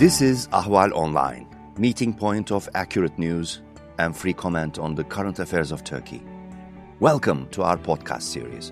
This is Ahval Online, meeting point of accurate news and free comment on the current affairs of Turkey. Welcome to our podcast series.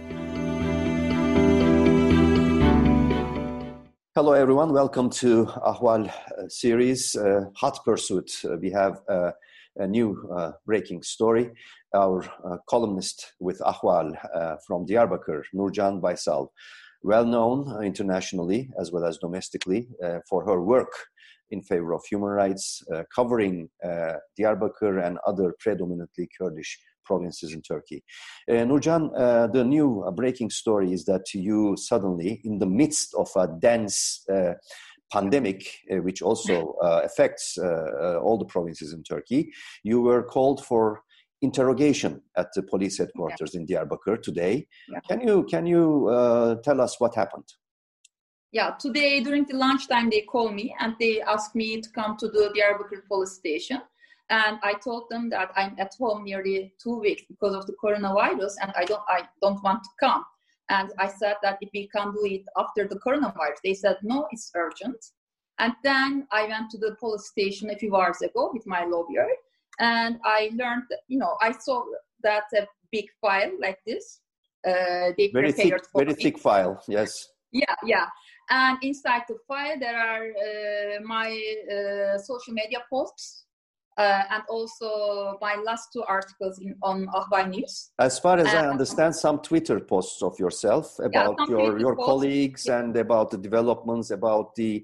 Hello everyone, welcome to Ahval series, Hot Pursuit. We have a new breaking story. Our columnist with Ahval from Diyarbakır, Nurcan Baysal, well known internationally as well as domestically for her work in favor of human rights, covering Diyarbakır and other predominantly Kurdish provinces in Turkey. Nurcan, the new breaking story is that you suddenly, in the midst of a dense pandemic, which also affects all the provinces in Turkey, you were called for interrogation at the police headquarters in Diyarbakır today. Yeah. Can you tell us what happened? Yeah, today during the lunchtime they called me and they asked me to come to the Diyarbakır police station. And I told them that I'm at home nearly 2 weeks because of the coronavirus and I don't want to come. And I said that if we can do it after the coronavirus, they said, no, it's urgent. And then I went to the police station a few hours ago with my lawyer. And I learned, I saw that a big file like this. They very prepared very thick file, yes. Yeah. And inside the file, there are my social media posts and also my last 2 articles on Ahval News. As far as I understand, some Twitter posts of yourself about your colleagues and about the developments, about the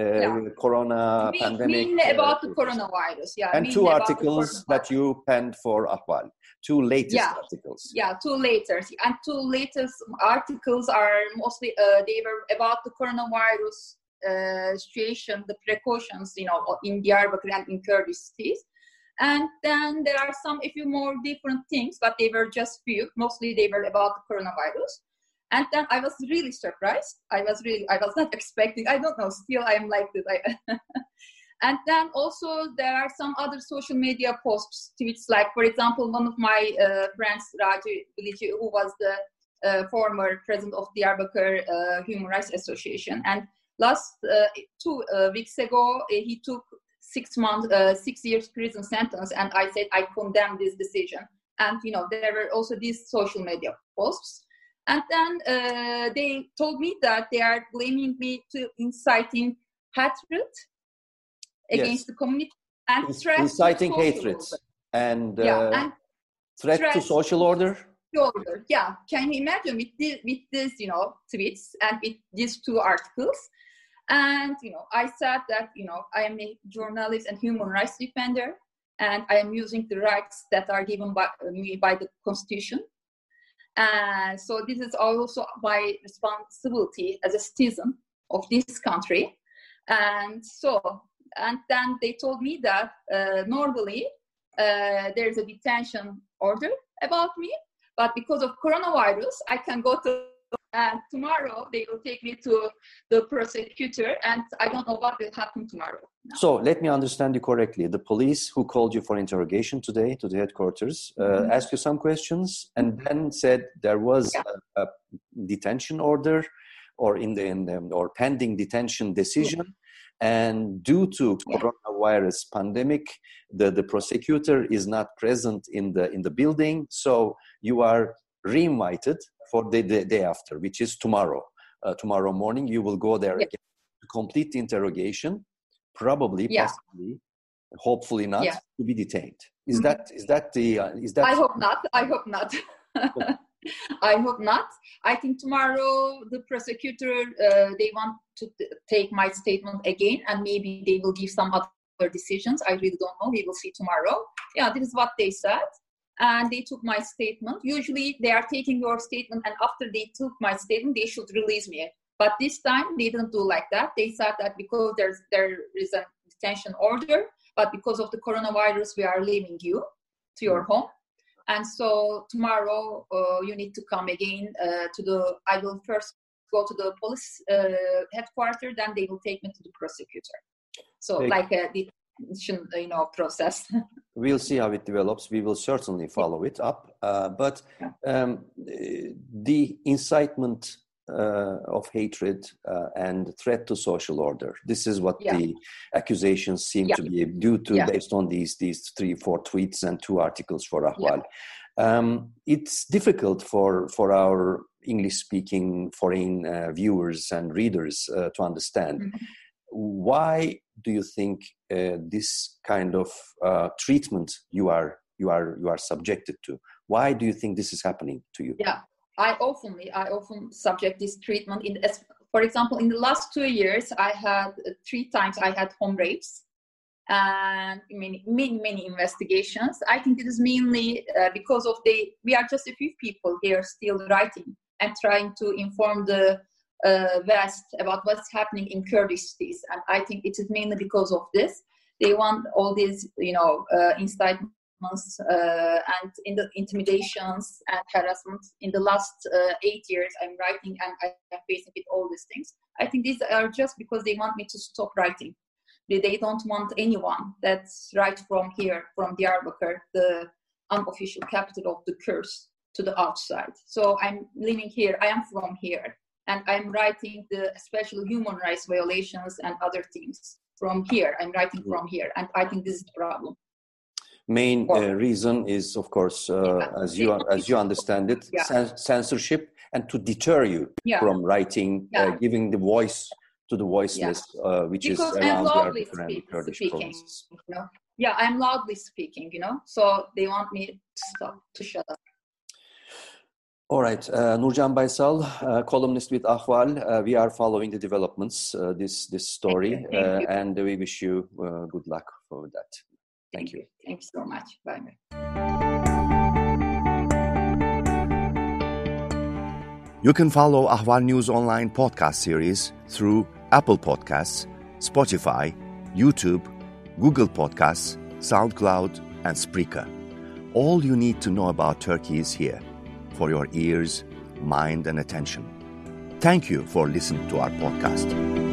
corona pandemic. About the coronavirus, And 2 articles that you penned for Ahval. 2 latest articles. Yeah, 2 latest. And 2 latest articles are mostly, they were about the coronavirus situation, the precautions, in Diyarbakır and in Kurdish cities. And then there are a few more different things, but they were just few. Mostly they were about the coronavirus. And then I was really surprised. I was not expecting, I don't know, still I'm like this. And then also there are some other social media posts, tweets, like, for example, one of my friends, Raci Bilici, who was the former president of Diyarbakır Human Rights Association. And last 2 weeks ago, he took 6 years prison sentence. And I said, I condemn this decision. And, there were also these social media posts. And then they told me that they are blaming me to inciting hatred against the community and threat inciting hatred and threat to social order. Yeah, can you imagine with this tweets and with these 2 articles? And I said that I am a journalist and human rights defender, and I am using the rights that are given by me by the Constitution. And so this is also my responsibility as a citizen of this country. And then they told me that normally there is a detention order about me, but because of coronavirus, I can go to, and tomorrow they will take me to the prosecutor, and I don't know what will happen tomorrow. No. So let me understand you correctly. The police who called you for interrogation today to the headquarters asked you some questions and then said there was a detention order or or pending detention decision. And due to coronavirus pandemic, the prosecutor is not present in the building, so you are re-invited for the day after, which is tomorrow. Tomorrow morning, you will go there again to complete the interrogation, possibly, hopefully not, to be detained. Is that? I hope not. I hope not. I think tomorrow the prosecutor, they want to take my statement again, and maybe they will give some other decisions. I really don't know. We will see tomorrow. Yeah, this is what they said. And they took my statement. Usually they are taking your statement, and after they took my statement, they should release me. But this time they didn't do like that. They said that because there is a detention order, but because of the coronavirus, we are leaving you to your home. And so tomorrow you need to come again I will first go to the police headquarters, then they will take me to the prosecutor. So like a detention, process. We'll see how it develops. We will certainly follow it up. But the incitement of hatred and threat to social order. This is what the accusations seem to be due to, based on these 3-4 tweets and 2 articles for Ahval. It's difficult for our English-speaking foreign viewers and readers to understand. Mm-hmm. Why do you think this kind of treatment you are subjected to? Why do you think this is happening to you? Yeah, I often subject this treatment. For example, in the last 2 years, I had 3 times I had home rapes and many investigations. I think it is mainly because of we are just a few people here still writing and trying to inform the West about what's happening in Kurdish cities, and I think it is mainly because of this. They want all these, incitements and in the intimidations and harassment. In the last 8 years, I'm writing and I'm facing with all these things. I think these are just because they want me to stop writing. They don't want anyone that's right from here, from Diyarbakir, the unofficial capital of the Kurds, to the outside. So I'm living here. I am from here. And I'm writing especially human rights violations and other things from here. I'm writing from here. And I think this is the problem. Main reason is, of course, as you understand it, censorship, and to deter you from writing, giving the voice to the voiceless, which because is around the Kurdish provinces. I'm loudly speaking, so they want me to shut up. All right, Nurcan Baysal, columnist with Ahval. We are following the developments, this story, Thank you. And we wish you good luck for that. Thank you. Thanks so much. Bye. You can follow Ahval News Online podcast series through Apple Podcasts, Spotify, YouTube, Google Podcasts, SoundCloud, and Spreaker. All you need to know about Turkey is here, for your ears, mind, and attention. Thank you for listening to our podcast.